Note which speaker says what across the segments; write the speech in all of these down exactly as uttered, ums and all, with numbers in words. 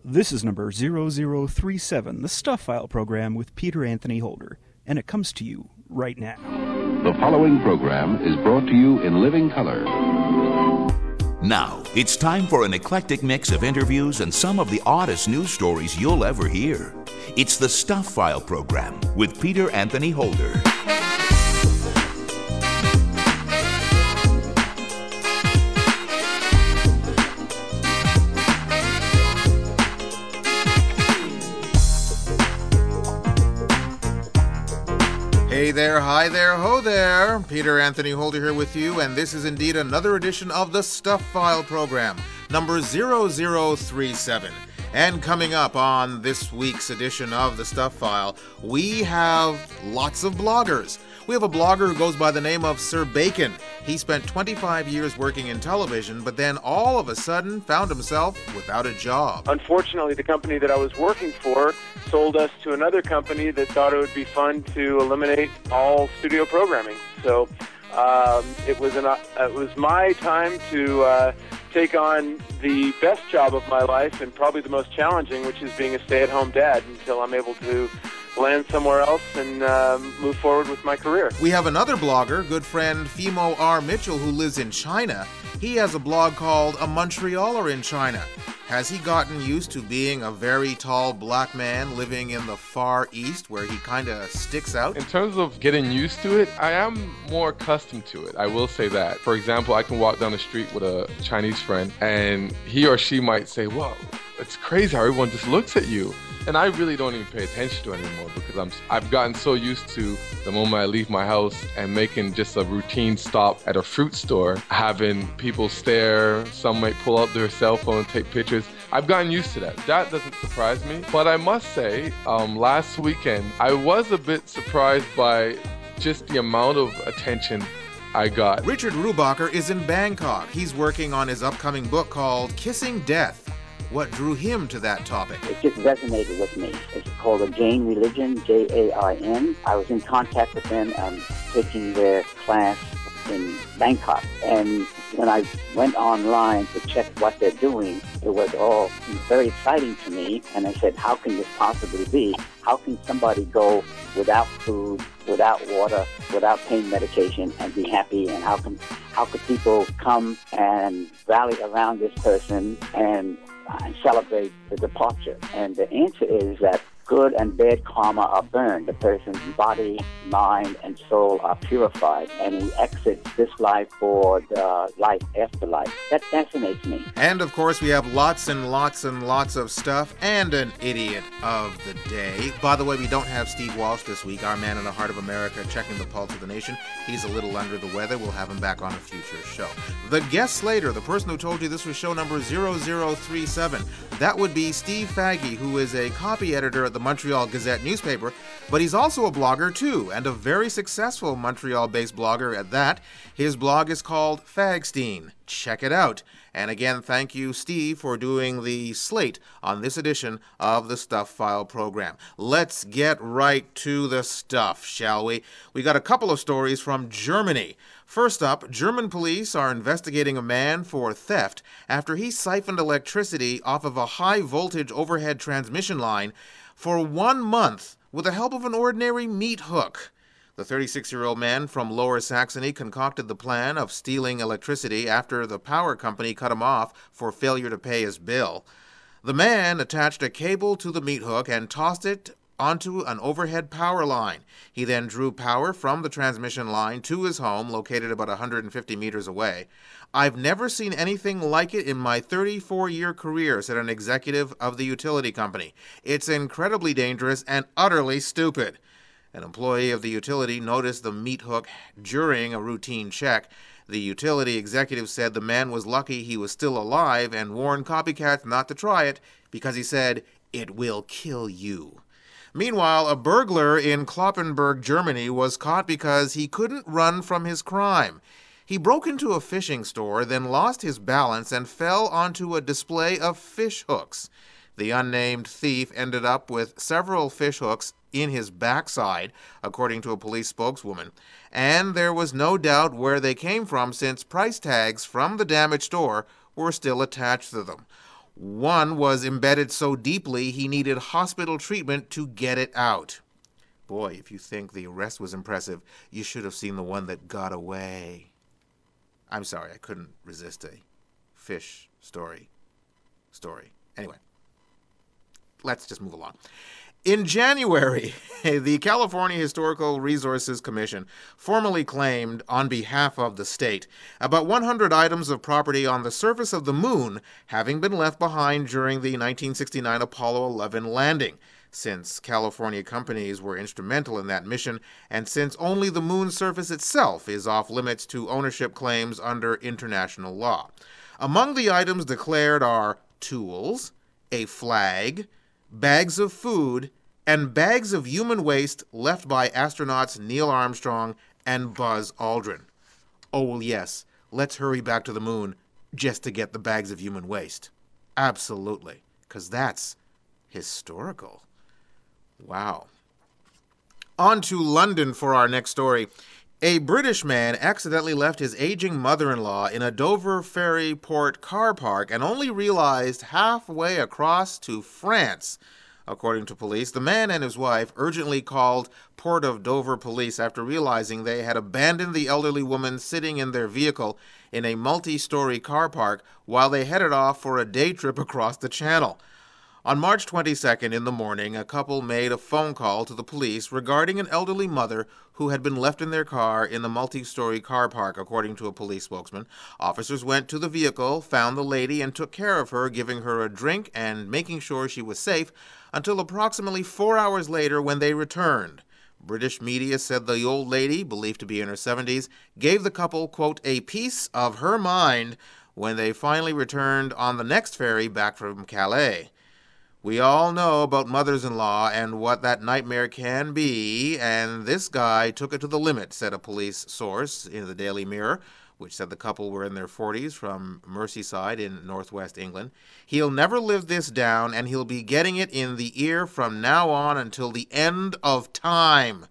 Speaker 1: This is number zero zero three seven, the Stuff File program with Peter Anthony Holder, and it comes to you right now.
Speaker 2: The following program is brought to you in living color.
Speaker 3: Now, it's time for an eclectic mix of interviews and some of the oddest news stories you'll ever hear. It's the Stuff File program with Peter Anthony Holder.
Speaker 4: Hey there, hi there, ho there. Peter Anthony Holder here with you, and this is indeed another edition of the Stuff File program, number zero zero three seven. And coming up on this week's edition of the Stuff File, we have lots of bloggers. We have a blogger who goes by the name of Sir Bacon. He spent twenty-five years working in television, but then all of a sudden found himself without a job.
Speaker 5: Unfortunately, the company that I was working for sold us to another company that thought it would be fun to eliminate all studio programming. So um, it was an, uh, it was my time to uh, take on the best job of my life and probably the most challenging, which is being a stay-at-home dad until I'm able to land somewhere else and um, move forward with my career.
Speaker 4: We have another blogger, good friend Fimo R. Mitchell, who lives in China. He has a blog called A Montrealer in China. Has he gotten used to being a very tall black man living in the Far East where he kind of sticks out?
Speaker 6: In terms of getting used to it, I am more accustomed to it. I will say that. For example, I can walk down the street with a Chinese friend and he or she might say, "Well, it's crazy how everyone just looks at you." And I really don't even pay attention to it anymore because I'm, I've gotten so used to the moment I leave my house and making just a routine stop at a fruit store, having people stare, some might pull out their cell phone and take pictures. I've gotten used to that. That doesn't surprise me. But I must say, um, last weekend, I was a bit surprised by just the amount of attention I got.
Speaker 4: Richard Rubacher is in Bangkok. He's working on his upcoming book called Kissing Death. What drew him to that topic?
Speaker 7: It just resonated with me. It's called a Jain religion, J A I N. I was in contact with them and taking their class in Bangkok. And when I went online to check what they're doing, it was all very exciting to me. And I said, how can this possibly be? How can somebody go without food, without water, without pain medication and be happy? And how can how could people come and rally around this person and and celebrate the departure? And the answer is that good and bad karma are burned. The person's body, mind, and soul are purified, and he exits this life for the life after life. That fascinates me.
Speaker 4: And, of course, we have lots and lots and lots of stuff and an idiot of the day. By the way, we don't have Steve Walsh this week, our man in the heart of America, checking the pulse of the nation. He's a little under the weather. We'll have him back on a future show. The guest slater, the person who told you this was show number zero zero three seven, that would be Steve Faggy, who is a copy editor at the Montreal Gazette newspaper, but he's also a blogger too, and a very successful Montreal-based blogger at that. His blog is called Fagstein. Check it out. And again, thank you, Steve, for doing the slate on this edition of the Stuff File program. Let's get right to the stuff, shall we? We got a couple of stories from Germany. First up, German police are investigating a man for theft after he siphoned electricity off of a high-voltage overhead transmission line for one month with the help of an ordinary meat hook. The thirty-six-year-old man from Lower Saxony concocted the plan of stealing electricity after the power company cut him off for failure to pay his bill. The man attached a cable to the meat hook and tossed it onto an overhead power line. He then drew power from the transmission line to his home, located about one hundred fifty meters away. "I've never seen anything like it in my thirty-four-year career," said an executive of the utility company. "It's incredibly dangerous and utterly stupid." An employee of the utility noticed the meat hook during a routine check. The utility executive said the man was lucky he was still alive and warned copycats not to try it because he said, "It will kill you." Meanwhile, a burglar in Kloppenburg, Germany, was caught because he couldn't run from his crime. He broke into a fishing store, then lost his balance and fell onto a display of fish hooks. The unnamed thief ended up with several fish hooks in his backside, according to a police spokeswoman. And there was no doubt where they came from, since price tags from the damaged store were still attached to them. One was embedded so deeply he needed hospital treatment to get it out. Boy, if you think the arrest was impressive, you should have seen the one that got away. I'm sorry, I couldn't resist a fish story. Story. Anyway, let's just move along. In January, the California Historical Resources Commission formally claimed, on behalf of the state, about one hundred items of property on the surface of the moon having been left behind during the nineteen sixty-nine Apollo eleven landing. Since California companies were instrumental in that mission, and since only the moon's surface itself is off limits to ownership claims under international law. Among the items declared are tools, a flag, bags of food, and bags of human waste left by astronauts Neil Armstrong and Buzz Aldrin. Oh, well, yes, let's hurry back to the moon just to get the bags of human waste. Absolutely, because that's historical. Wow. On to London for our next story. A British man accidentally left his aging mother-in-law in a Dover ferry port car park and only realized halfway across to France. According to police, the man and his wife urgently called Port of Dover police after realizing they had abandoned the elderly woman sitting in their vehicle in a multi-story car park while they headed off for a day trip across the channel. On March twenty-second in the morning, a couple made a phone call to the police regarding an elderly mother who had been left in their car in the multi-story car park, according to a police spokesman. Officers went to the vehicle, found the lady, and took care of her, giving her a drink and making sure she was safe, until approximately four hours later when they returned. British media said the old lady, believed to be in her seventies, gave the couple, quote, a piece of her mind when they finally returned on the next ferry back from Calais. We all know about mothers-in-law and what that nightmare can be, and this guy took it to the limit, said a police source in the Daily Mirror, which said the couple were in their forties from Merseyside in northwest England. He'll never live this down, and he'll be getting it in the ear from now on until the end of time.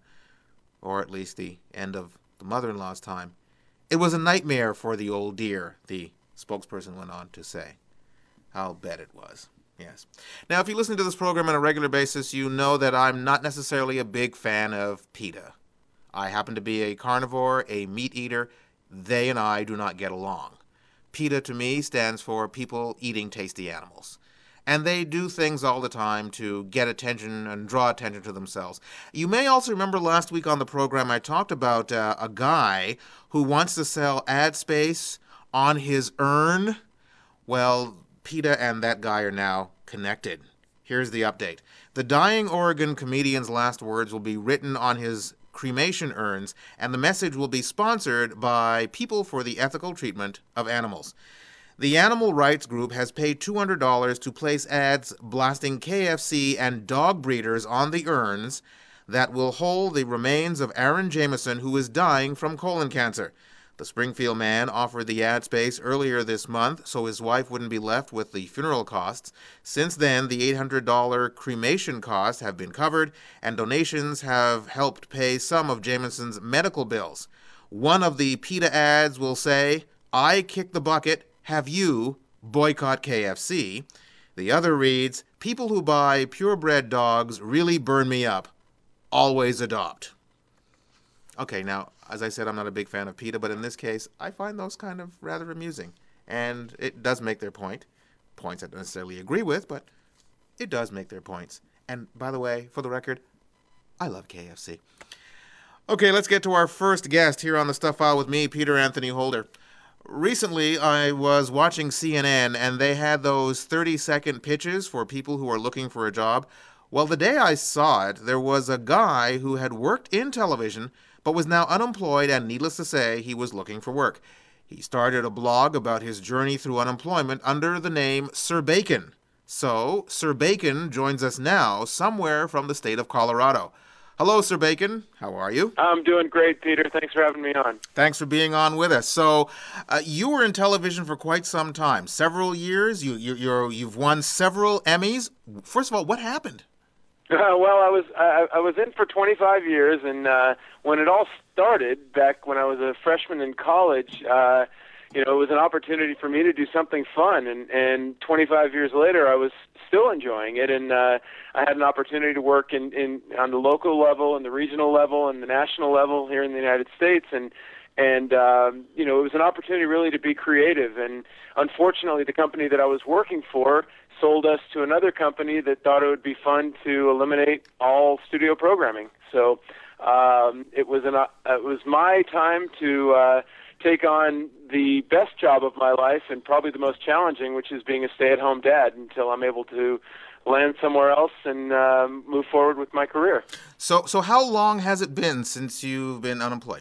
Speaker 4: Or at least the end of the mother-in-law's time. It was a nightmare for the old dear, the spokesperson went on to say. I'll bet it was. Yes. Now, if you listen to this program on a regular basis, you know that I'm not necessarily a big fan of PETA. I happen to be a carnivore, a meat eater. They and I do not get along. PETA to me stands for people eating tasty animals. And they do things all the time to get attention and draw attention to themselves. You may also remember last week on the program I talked about uh, a guy who wants to sell ad space on his urn. Well, PETA and that guy are now connected. Here's the update. The dying Oregon comedian's last words will be written on his cremation urns, and the message will be sponsored by People for the Ethical Treatment of Animals. The animal rights group has paid two hundred dollars to place ads blasting K F C and dog breeders on the urns that will hold the remains of Aaron Jameson, who is dying from colon cancer. The Springfield man offered the ad space earlier this month so his wife wouldn't be left with the funeral costs. Since then, the eight hundred dollars cremation costs have been covered, and donations have helped pay some of Jameson's medical bills. One of the PETA ads will say, "I kick the bucket, have you boycott K F C?" The other reads, "People who buy purebred dogs really burn me up. Always adopt." Okay, now, as I said, I'm not a big fan of PETA, but in this case, I find those kind of rather amusing. And it does make their point. Points I don't necessarily agree with, but it does make their points. And by the way, for the record, I love K F C. Okay, let's get to our first guest here on the Stuff File with me, Peter Anthony Holder. Recently, I was watching C N N, and they had those thirty-second pitches for people who are looking for a job. Well, the day I saw it, there was a guy who had worked in television, but was now unemployed, and needless to say, he was looking for work. He started a blog about his journey through unemployment under the name Sir Bacon. So, Sir Bacon joins us now, somewhere from the state of Colorado. Hello, Sir Bacon. How are you?
Speaker 5: I'm doing great, Peter. Thanks for having me on.
Speaker 4: Thanks for being on with us. So, uh, you were in television for quite some time, several years. You, you, you're, you've won several Emmys. First of all, what happened?
Speaker 5: Uh, well, I was I, I was in for twenty-five years, and uh, when it all started, back when I was a freshman in college, uh, you know, it was an opportunity for me to do something fun. And, and twenty-five years later, I was still enjoying it. And uh, I had an opportunity to work in, in on the local level and the regional level and the national level here in the United States. And, and um, you know, it was an opportunity really to be creative. And unfortunately, the company that I was working for sold us to another company that thought it would be fun to eliminate all studio programming. So um, it was an uh, it was my time to uh, take on the best job of my life and probably the most challenging, which is being a stay-at-home dad until I'm able to land somewhere else and um, move forward with my career.
Speaker 4: So, so how long has it been since you've been unemployed?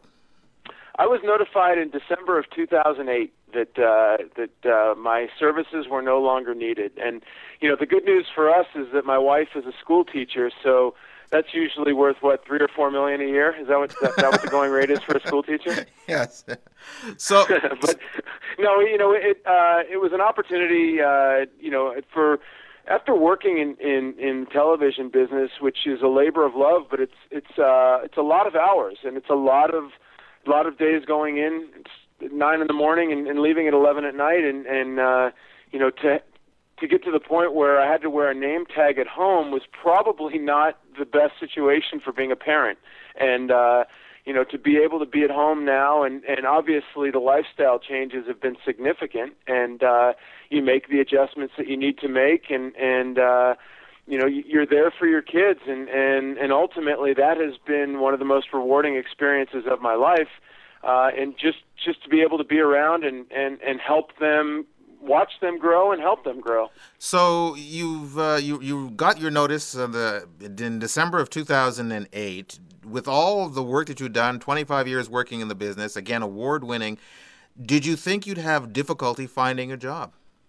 Speaker 5: I was notified in December of two thousand eight that uh, that uh, my services were no longer needed. And, you know, the good news for us is that my wife is a school teacher, so that's usually worth, what, three or four million a year? Is that what, that, that what the going rate is for a school teacher?
Speaker 4: Yes. So,
Speaker 5: but, no, you know, it uh, it was an opportunity, uh, you know, for... After working in, in, in television business, which is a labor of love, but it's it's uh, it's a lot of hours, and it's a lot of a lot of days going in at nine in the morning and, and leaving at eleven at night, and and uh, you know to to get to the point where I had to wear a name tag at home was probably not the best situation for being a parent, and uh, you know to be able to be at home now, and and obviously the lifestyle changes have been significant, and uh, you make the adjustments that you need to make, and and uh, you know you're there for your kids, and and and ultimately that has been one of the most rewarding experiences of my life, uh, and just just to be able to be around and and and help them, watch them grow and help them grow.
Speaker 4: So you've uh, you you got your notice uh, the in December of two thousand eight. With all of the work that you've done, twenty-five years working in the business, again award-winning, did you think you'd have difficulty finding a job?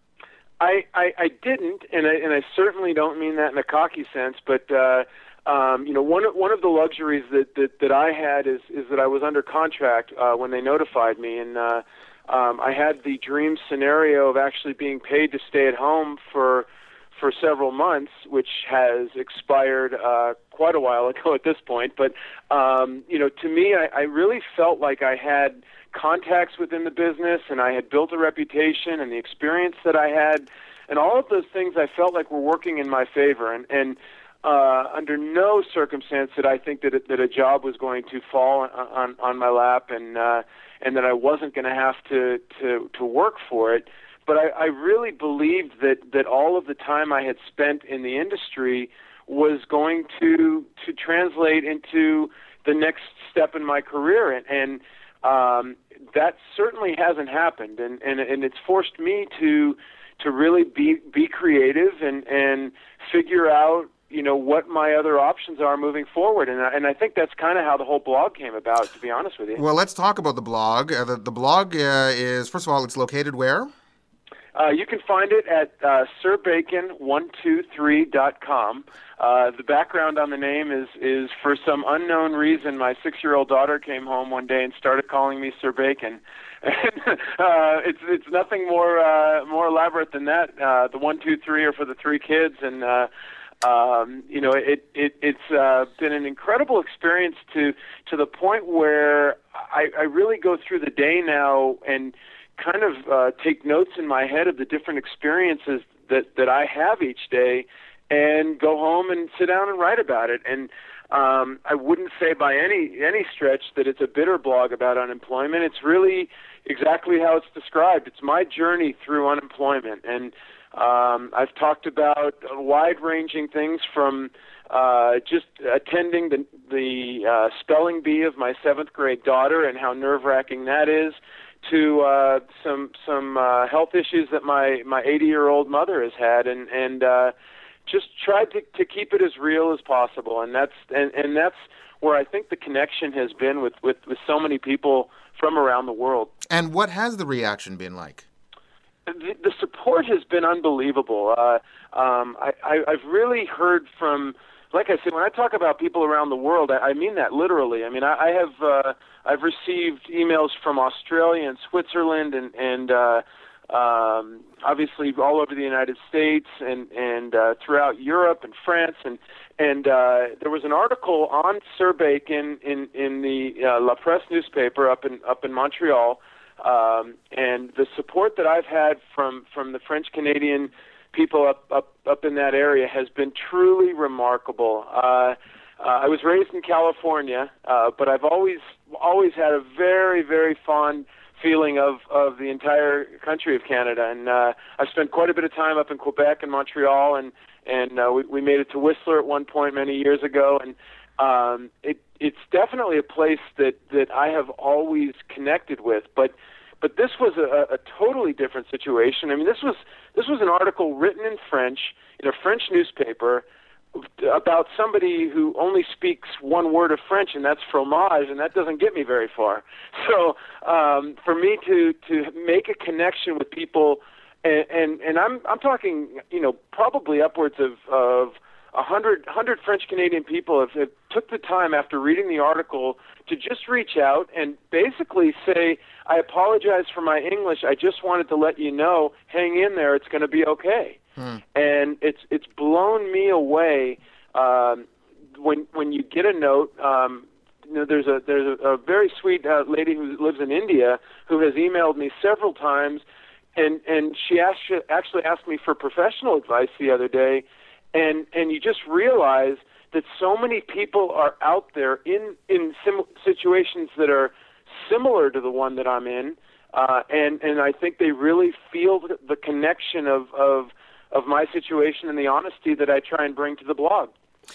Speaker 5: I, I, I didn't, and I, and I certainly don't mean that in a cocky sense, but uh, um, you know, one of, one of the luxuries that, that, that I had is is that I was under contract uh, when they notified me, and uh, um, I had the dream scenario of actually being paid to stay at home for for several months, which has expired uh, quite a while ago at this point. But um, you know, to me, I, I really felt like I had contacts within the business, and I had built a reputation, and the experience that I had, and all of those things I felt like were working in my favor. And, and uh, under no circumstance did I think that it, that a job was going to fall on on, on my lap, and uh, and that I wasn't going to have to to to work for it. But I, I really believed that that all of the time I had spent in the industry was going to to translate into the next step in my career, and, and um, that certainly hasn't happened, and, and and it's forced me to to really be be creative and and figure out, you know, what my other options are moving forward, and I, and I think that's kind of how the whole blog came about, to be honest with you.
Speaker 4: Well, let's talk about the blog. Uh, the, the blog uh, is, first of all, it's located where?
Speaker 5: Uh, you can find it at uh, sir bacon one two three dot com. Uh, the background on the name is, is for some unknown reason, my six-year-old daughter came home one day and started calling me Sir Bacon. And uh, it's it's nothing more uh, more elaborate than that. Uh, the one, two, three are for the three kids, and uh, um, you know it it it's uh, been an incredible experience to to the point where I, I really go through the day now and kind of uh, take notes in my head of the different experiences that, that I have each day, and go home and sit down and write about it. And um, I wouldn't say by any any stretch that it's a bitter blog about unemployment. It's really exactly how it's described. It's my journey through unemployment, and um, I've talked about wide-ranging things from uh, just attending the the uh, spelling bee of my seventh grade daughter and how nerve-wracking that is, to uh, some some uh, health issues that my my eighty-year-old mother has had, and and uh, just tried to, to keep it as real as possible, and that's and, and that's where I think the connection has been with, with, with so many people from around the world.
Speaker 4: And what has the reaction been like?
Speaker 5: The, the support has been unbelievable. Uh, um, I, I, I've really heard from, like I said, when I talk about people around the world, I, I mean that literally. I mean, I, I have uh, I've received emails from Australia and Switzerland and and uh, um, obviously all over the United States and and uh, throughout Europe and France, and and uh, there was an article on Sir Bacon in in the uh, La Presse newspaper up in up in Montreal Um, and the support that I've had from, from the French-Canadian people up, up, up in that area has been truly remarkable. Uh, uh, I was raised in California, uh, but I've always always had a very, very fond feeling of, of the entire country of Canada. And uh, I've spent quite a bit of time up in Quebec and Montreal, and, and uh, we, we made it to Whistler at one point many years ago. And um, it, it's definitely a place that, that I have always connected with. But But this was a, a totally different situation. I mean, this was this was an article written in French in a French newspaper about somebody who only speaks one word of French, and that's fromage, and that doesn't get me very far. So um, for me to to make a connection with people, and and, and I'm I'm talking, you know, probably upwards of of a hundred hundred French Canadian people have, have took the time after reading the article to just reach out and basically say, I apologize for my English. I just wanted to let you know, hang in there. It's going to be okay. Hmm. And it's it's blown me away um, when when you get a note. Um, you know, there's a there's a, a very sweet uh, lady who lives in India who has emailed me several times, and and she asked, actually asked me for professional advice the other day. And and you just realize that so many people are out there in in sim- situations that are similar to the one that I'm in, uh, and and I think they really feel the, the connection of, of of my situation and the honesty that I try and bring to the blog.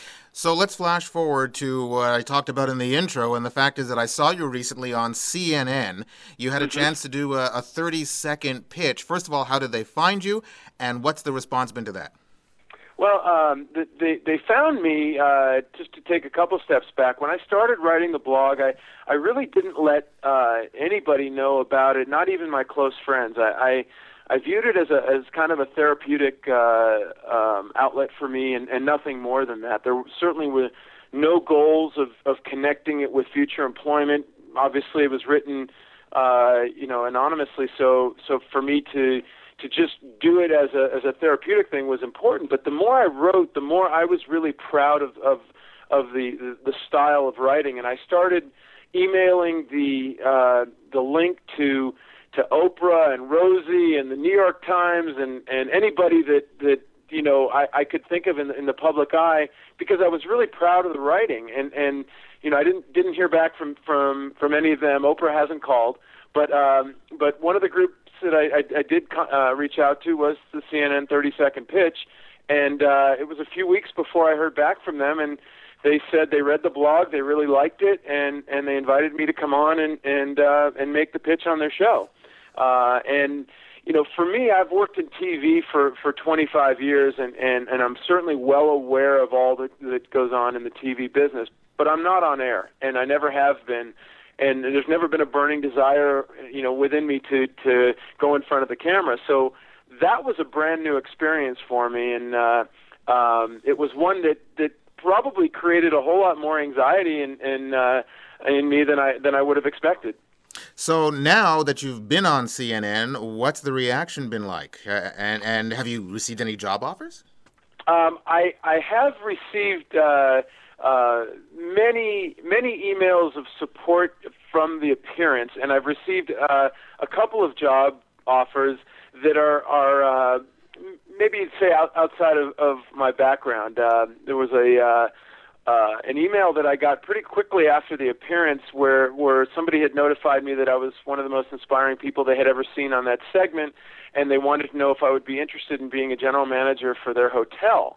Speaker 4: So let's flash forward to what I talked about in the intro, and the fact is that I saw you recently on C N N. You had a mm-hmm. chance to do a, a thirty-second pitch. First of all, how did they find you, and what's the response been to that?
Speaker 5: Well, um, they they found me, uh, just to take a couple steps back. When I started writing the blog, I, I really didn't let uh, anybody know about it, not even my close friends. I, I, I viewed it as a as kind of a therapeutic uh, um, outlet for me, and, and nothing more than that. There certainly were no goals of, of connecting it with future employment. Obviously, it was written, uh, you know, anonymously, so so for me to to just do it as a as a therapeutic thing was important. But the more I wrote, the more I was really proud of of, of the, the the style of writing, and I started emailing the uh, the link to to Oprah and Rosie and the New York Times and, and anybody that, that you know I, I could think of in the, in the public eye, because I was really proud of the writing. And, and you know I didn't didn't hear back from, from, from any of them. Oprah hasn't called, but um, but one of the groups that I, I, I did uh, reach out to was the C N N thirty-second pitch, and uh, it was a few weeks before I heard back from them, and they said they read the blog, they really liked it, and, and they invited me to come on and and uh, and make the pitch on their show. Uh, and you know, for me, I've worked in T V for, for twenty-five years, and, and, and I'm certainly well aware of all that, that goes on in the T V business, but I'm not on air, and I never have been. And there's never been a burning desire, you know, within me to, to go in front of the camera. So that was a brand new experience for me, and uh, um, it was one that, that probably created a whole lot more anxiety in in, uh, in me than I than I would have expected.
Speaker 4: So now that you've been on C N N, what's the reaction been like? Uh, and and have you received any job offers?
Speaker 5: Um, I I have received. Uh, Uh, many, many emails of support from the appearance, and I've received uh, a couple of job offers that are, are uh, maybe say out, outside of, of my background. Uh, there was a uh, uh, an email that I got pretty quickly after the appearance where, where somebody had notified me that I was one of the most inspiring people they had ever seen on that segment, and they wanted to know if I would be interested in being a general manager for their hotel.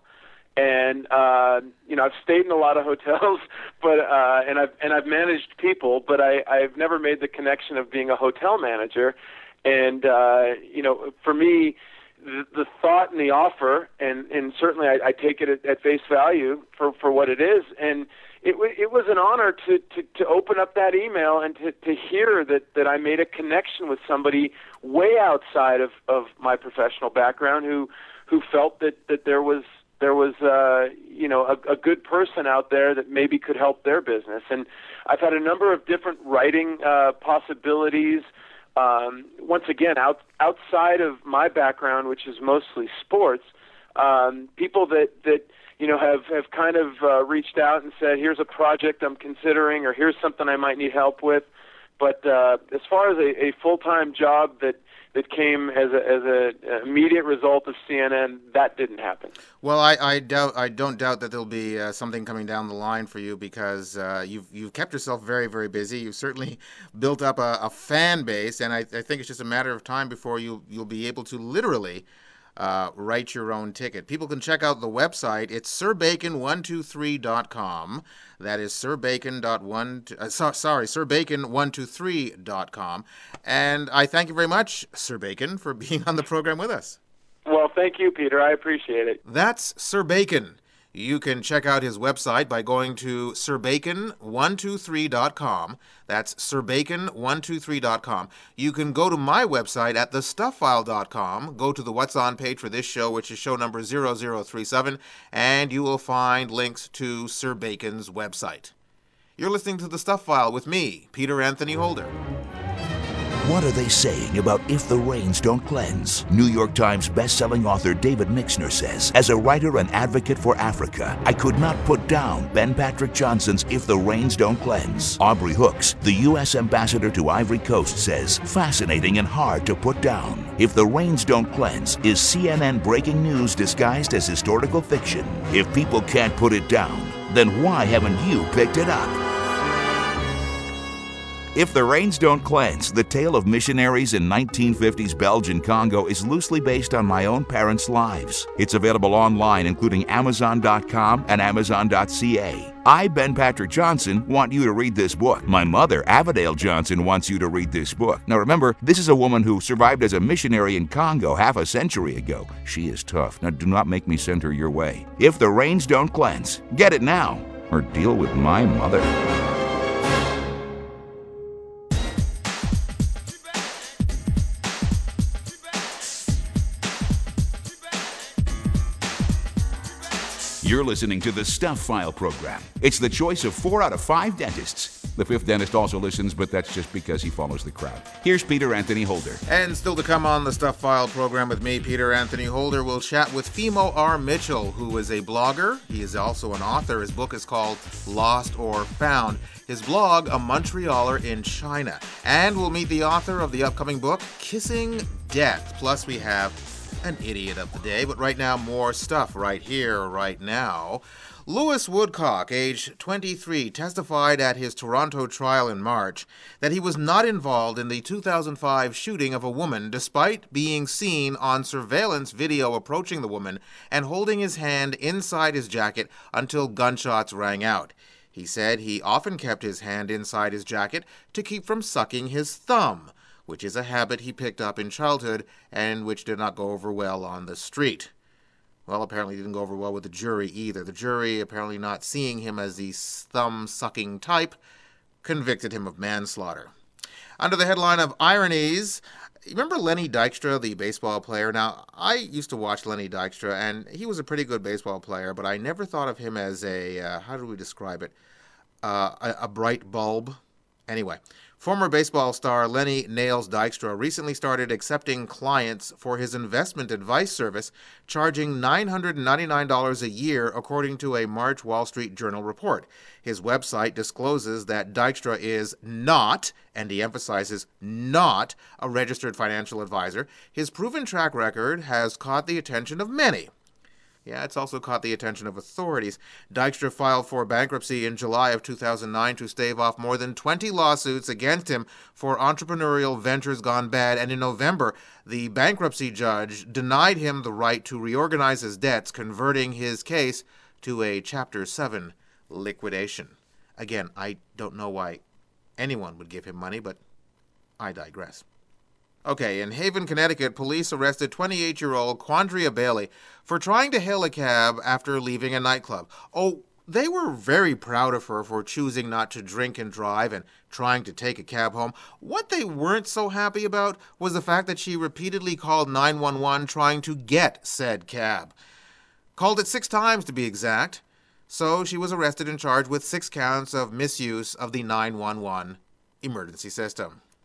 Speaker 5: And uh, you know, I've stayed in a lot of hotels, but uh, and I've and I've managed people, but I, I've never made the connection of being a hotel manager. And uh, you know, for me, the, the thought and the offer, and, and certainly I, I take it at, at face value for, for what it is. And it w- it was an honor to, to, to open up that email and to, to hear that, that I made a connection with somebody way outside of, of my professional background who who felt that, that there was. there was, uh, you know, a, a good person out there that maybe could help their business. And I've had a number of different writing uh, possibilities, um, once again, out, outside of my background, which is mostly sports, um, people that, that, you know, have, have kind of uh, reached out and said, here's a project I'm considering, or here's something I might need help with. But uh, as far as a, a full-time job that that came as a as a immediate result of C N N, that didn't happen.
Speaker 4: Well, I, I doubt I don't doubt that there'll be uh, something coming down the line for you, because uh, you've you've kept yourself very, very busy. You've certainly built up a, a fan base, and I, I think it's just a matter of time before you you'll be able to literally uh, write your own ticket. People can check out the website. It's sir bacon one two three dot com. That is sir bacon dot one. Uh, so, sorry, sir bacon one two three dot com. And I thank you very much, Sir Bacon, for being on the program with us.
Speaker 5: Well, thank you, Peter. I appreciate it.
Speaker 4: That's Sir Bacon. You can check out his website by going to sir bacon one two three dot com. That's sir bacon one two three dot com. You can go to my website at the stuff file dot com, go to the What's On page for this show, which is show number zero zero three seven, and you will find links to Sir Bacon's website. You're listening to The Stuff File with me, Peter Anthony Holder.
Speaker 3: What are they saying about If the Rains Don't Cleanse? New York Times best-selling author David Mixner says, as a writer and advocate for Africa, I could not put down Ben Patrick Johnson's If the Rains Don't Cleanse. Aubrey Hooks, the U S ambassador to Ivory Coast, says, fascinating and hard to put down. If the Rains Don't Cleanse is C N N breaking news disguised as historical fiction. If people can't put it down, then why haven't you picked it up? If the Rains Don't Cleanse, the tale of missionaries in nineteen fifties Belgian Congo, is loosely based on my own parents' lives. It's available online, including amazon dot com and amazon dot c a. I, Ben Patrick Johnson, want you to read this book. My mother, Avadale Johnson, wants you to read this book. Now remember, this is a woman who survived as a missionary in Congo half a century ago. She is tough. Now do not make me send her your way. If the Rains Don't Cleanse, get it now, or deal with my mother. You're listening to the Stuff File program. It's the choice of four out of five dentists. The fifth dentist also listens, but that's just because he follows the crowd. Here's Peter Anthony Holder.
Speaker 4: And still to come on the Stuff File program with me, Peter Anthony Holder, we'll chat with Fimo R. Mitchell, who is a blogger. He is also an author. His book is called Lost or Found. His blog, A Montrealer in China. And we'll meet the author of the upcoming book, Kissing Death. Plus we have an idiot of the day, but right now, more stuff right here, right now. Louis Woodcock, age twenty-three, testified at his Toronto trial in March that he was not involved in the two thousand five shooting of a woman, despite being seen on surveillance video approaching the woman and holding his hand inside his jacket until gunshots rang out. He said he often kept his hand inside his jacket to keep from sucking his thumb, which is a habit he picked up in childhood and which did not go over well on the street. Well, apparently didn't go over well with the jury either. The jury, apparently not seeing him as the thumb-sucking type, convicted him of manslaughter. Under the headline of ironies, you remember Lenny Dykstra, the baseball player? Now, I used to watch Lenny Dykstra, and he was a pretty good baseball player, but I never thought of him as a, uh, how do we describe it, uh, a, a bright bulb. Anyway, former baseball star Lenny Nails Dykstra recently started accepting clients for his investment advice service, charging nine hundred ninety-nine dollars a year, according to a March Wall Street Journal report. His website discloses that Dykstra is not, and he emphasizes not, a registered financial advisor. His proven track record has caught the attention of many. Yeah, it's also caught the attention of authorities. Dykstra filed for bankruptcy in July of two thousand nine to stave off more than twenty lawsuits against him for entrepreneurial ventures gone bad, and in November, the bankruptcy judge denied him the right to reorganize his debts, converting his case to a Chapter seven liquidation. Again, I don't know why anyone would give him money, but I digress. Okay, in Haven, Connecticut, police arrested twenty-eight-year-old Quandria Bailey for trying to hail a cab after leaving a nightclub. Oh, they were very proud of her for choosing not to drink and drive and trying to take a cab home. What they weren't so happy about was the fact that she repeatedly called nine one one trying to get said cab. Called it six times to be exact. So she was arrested and charged with six counts of misuse of the nine one one emergency system.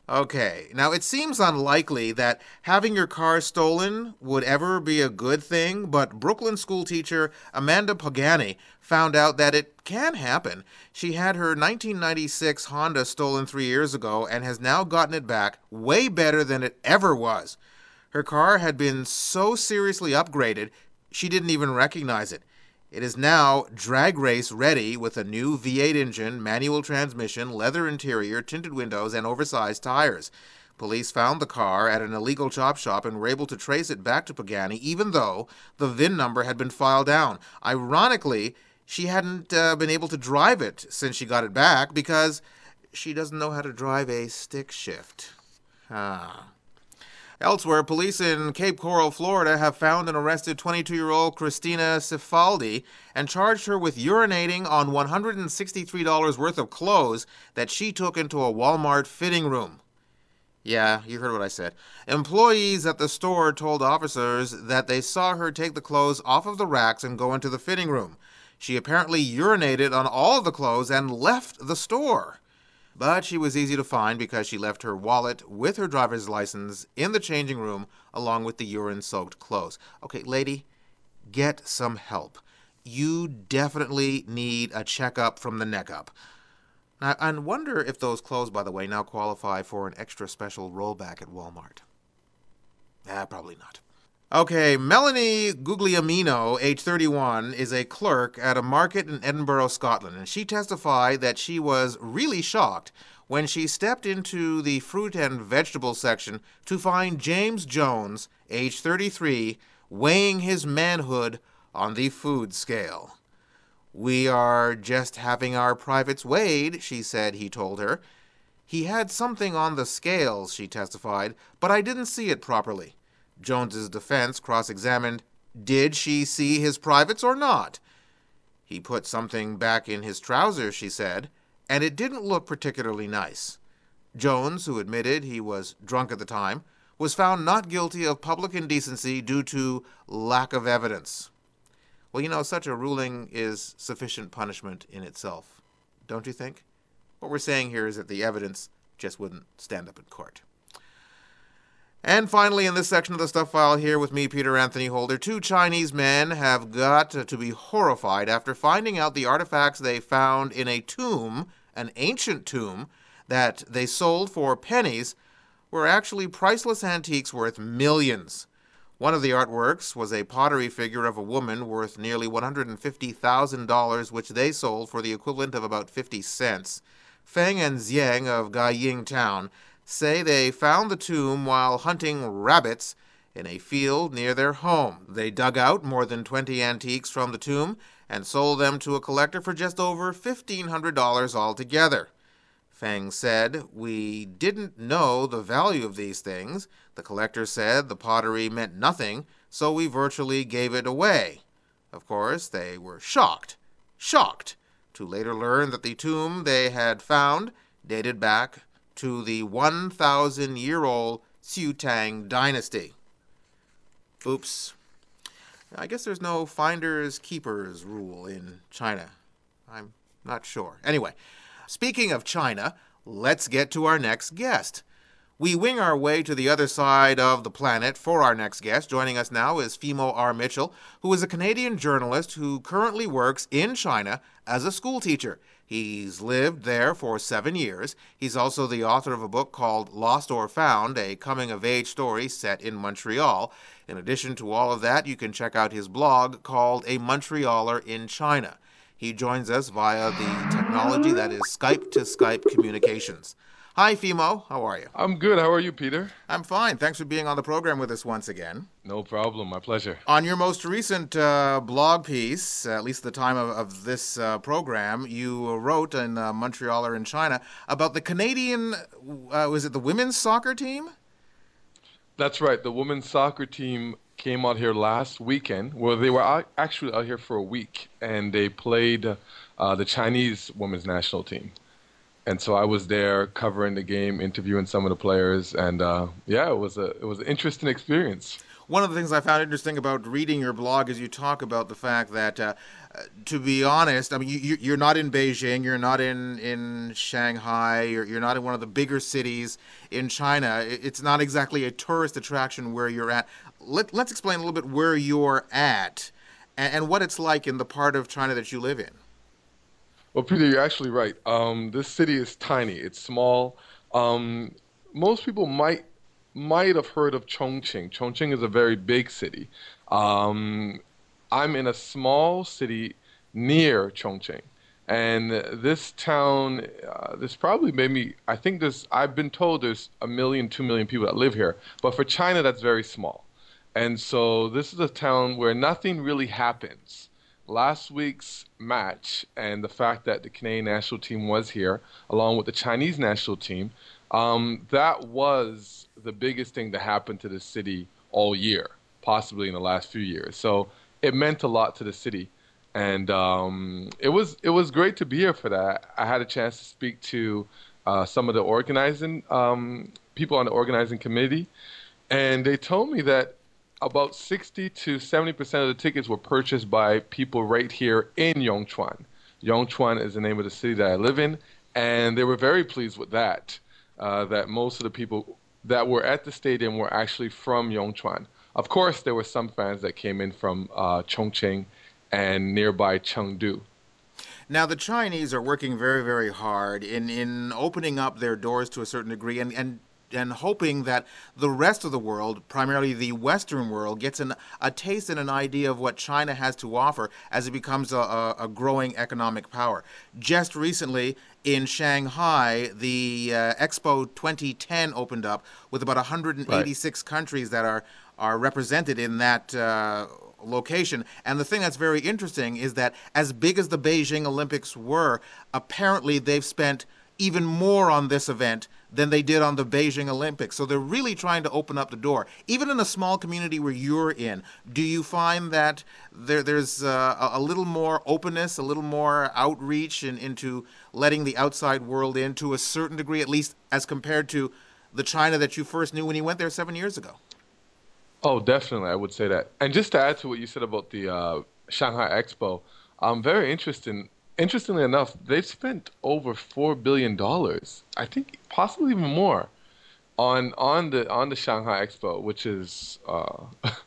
Speaker 4: Okay, now it seems unlikely that having your car stolen would ever be a good thing, but Brooklyn schoolteacher Amanda Pagani found out that it can happen. She had her nineteen ninety-six Honda stolen three years ago and has now gotten it back way better than it ever was. Her car had been so seriously upgraded, she didn't even recognize it. It is now drag race ready with a new V eight engine, manual transmission, leather interior, tinted windows, and oversized tires. Police found the car at an illegal chop shop and were able to trace it back to Pagani, even though the V I N number had been filed down. Ironically, she hadn't uh, been able to drive it since she got it back because she doesn't know how to drive a stick shift. Ah. Elsewhere, police in Cape Coral, Florida, have found and arrested twenty-two-year-old Christina Cifaldi and charged her with urinating on one hundred sixty-three dollars worth of clothes that she took into a Walmart fitting room. Yeah, you heard what I said. Employees at the store told officers that they saw her take the clothes off of the racks and go into the fitting room. She apparently urinated on all of the clothes and left the store. But she was easy to find because she left her wallet with her driver's license in the changing room along with the urine-soaked clothes. Okay, lady, get some help. You definitely need a checkup from the neck up. Now, I wonder if those clothes, by the way, now qualify for an extra special rollback at Walmart. Ah, probably not. Okay, Melanie Guglielmino, age thirty-one, is a clerk at a market in Edinburgh, Scotland, and she testified that she was really shocked when she stepped into the fruit and vegetable section to find James Jones, age thirty-three, weighing his manhood on the food scale. "We are just having our privates weighed," she said he told her. "He had something on the scales," she testified, "but I didn't see it properly." Jones's defense cross-examined, "Did she see his privates or not?" "He put something back in his trousers," she said, "and it didn't look particularly nice." Jones, who admitted he was drunk at the time, was found not guilty of public indecency due to lack of evidence. Well, you know, such a ruling is sufficient punishment in itself, don't you think? What we're saying here is that the evidence just wouldn't stand up in court. And finally, in this section of the Stuff File here with me, Peter Anthony Holder, two Chinese men have got to be horrified after finding out the artifacts they found in a tomb, an ancient tomb, that they sold for pennies, were actually priceless antiques worth millions. One of the artworks was a pottery figure of a woman worth nearly one hundred fifty thousand dollars, which they sold for the equivalent of about fifty cents. Feng and Xiang of Guiying Town say they found the tomb while hunting rabbits in a field near their home. They dug out more than twenty antiques from the tomb and sold them to a collector for just over fifteen hundred dollars altogether. Feng said, "We didn't know the value of these things. The collector said the pottery meant nothing, so we virtually gave it away." Of course, they were shocked, shocked, to later learn that the tomb they had found dated back to the one thousand year old Xiutang dynasty. Oops. I guess there's no finders keepers rule in China. I'm not sure. Anyway, speaking of China, let's get to our next guest. We wing our way to the other side of the planet for our next guest. Joining us now is Fimo R. Mitchell, who is a Canadian journalist who currently works in China as a school teacher. He's lived there for seven years. He's also the author of a book called Lost or Found, a coming-of-age story set in Montreal. In addition to all of that, you can check out his blog called A Montrealer in China. He joins us via the technology that is Skype-to-Skype communications. Hi, Fimo. How are you?
Speaker 6: I'm good. How are you, Peter?
Speaker 4: I'm fine. Thanks for being on the program with us once again.
Speaker 6: No problem. My pleasure.
Speaker 4: On your most recent uh, blog piece, uh, at least at the time of, of this uh, program, you wrote in uh, Montrealer in China about the Canadian, uh, was it the women's soccer team?
Speaker 6: That's right. The women's soccer team came out here last weekend. Well, they were out, actually out here for a week, and they played uh, the Chinese women's national team. And so I was there covering the game, interviewing some of the players, and uh, yeah, it was a it was an interesting experience.
Speaker 4: one of the things I found interesting about reading your blog is you talk about the fact that, uh, uh, to be honest, I mean, you, you're not in Beijing, you're not in, in Shanghai, you're, you're not in one of the bigger cities in China. It's not exactly a tourist attraction where you're at. Let, let's explain a little bit where you're at and, and what it's like in the part of China that you live in.
Speaker 6: Well, Peter, you're actually right. Um, this city is tiny. It's small. Um, most people might might have heard of Chongqing. Chongqing is a very big city. Um, I'm in a small city near Chongqing, and this town, uh, there's probably maybe, I think there's, I've been told there's a million, two million people that live here, but for China, that's very small. And so this is a town where nothing really happens. Last week's match and the fact that the Canadian national team was here, along with the Chinese national team, um, that was the biggest thing that happened to the city all year, possibly in the last few years. So it meant a lot to the city, and um, it was it was great to be here for that. I had a chance to speak to uh, some of the organizing um, people on the organizing committee, and they told me that about sixty to seventy percent of the tickets were purchased by people right here in Yongchuan. Yongchuan is the name of the city that I live in, and they were very pleased with that, uh, that most of the people that were at the stadium were actually from Yongchuan. Of course, there were some fans that came in from uh, Chongqing and nearby Chengdu.
Speaker 4: Now, the Chinese are working very, very hard in, in opening up their doors to a certain degree and, and and hoping that the rest of the world, primarily the Western world, gets an, a taste and an idea of what China has to offer as it becomes a, a, a growing economic power. Just recently in Shanghai, the uh, Expo twenty ten opened up with about one hundred eighty-six right. countries that are, are represented in that uh, location. And the thing that's very interesting is that as big as the Beijing Olympics were, apparently they've spent even more on this event than they did on the Beijing Olympics. So they're really trying to open up the door. Even in a small community where you're in, do you find that there, there's uh, a little more openness, a little more outreach in, into letting the outside world in to a certain degree, at least as compared to the China that you first knew when you went there seven years ago?
Speaker 6: Oh, definitely, I would say that. And just to add to what you said about the uh, Shanghai Expo, I'm very interested in Interestingly enough, they've spent over four billion dollars, I think possibly even more, on on the on the Shanghai Expo, which is uh,